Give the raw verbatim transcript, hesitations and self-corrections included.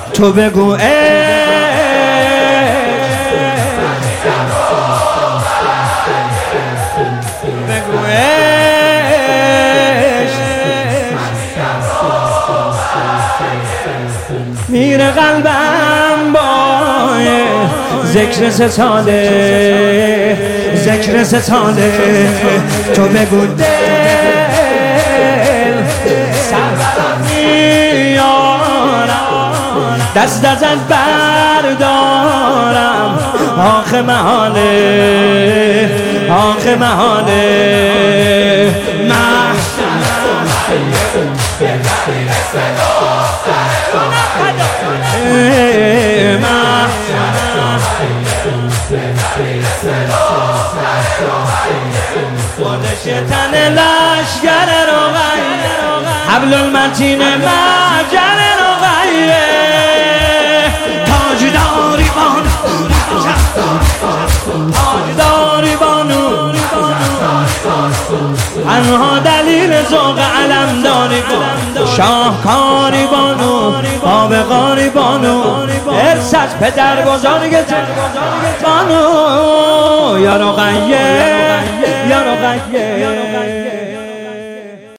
تو بگو عشق بگو عشق میره قلبم با ذکر ستاره ذکر ستاره تو بگو دل سربرم میارم دست ازت بردارم آخه محاله آخه محاله خودش تن لشگر رقیه حبل المتین مجر رقیه تاجداری بانو تاجداری بانو انها دلیل ذوق علم داری بانو شاهکاری بانو آبقاری بانو ارث از پدر بزرگ بانو یا رقیه یا رقیه